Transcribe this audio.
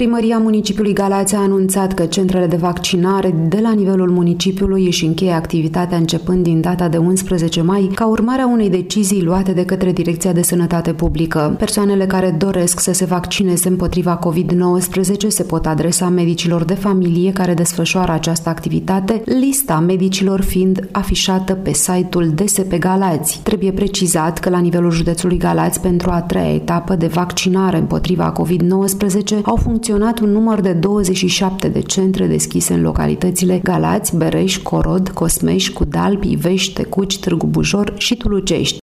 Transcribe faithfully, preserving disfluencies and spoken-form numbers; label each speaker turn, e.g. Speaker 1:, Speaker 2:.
Speaker 1: Primăria municipiului Galați a anunțat că centrele de vaccinare de la nivelul municipiului își încheie activitatea începând din data de unsprezece mai, ca urmare a unei decizii luate de către Direcția de Sănătate Publică. Persoanele care doresc să se vaccineze împotriva covid nouăsprezece se pot adresa medicilor de familie care desfășoară această activitate, lista medicilor fiind afișată pe site-ul D S P Galați. Trebuie precizat că la nivelul județului Galați, pentru a treia etapă de vaccinare împotriva covid nouăsprezece, au funcționat un număr de douăzeci și șapte de centre deschise în localitățile Galați, Bereș, Corod, Cosmeș, Cudalb, Ivești, Tecuci, Târgu Bujor și Tulucești.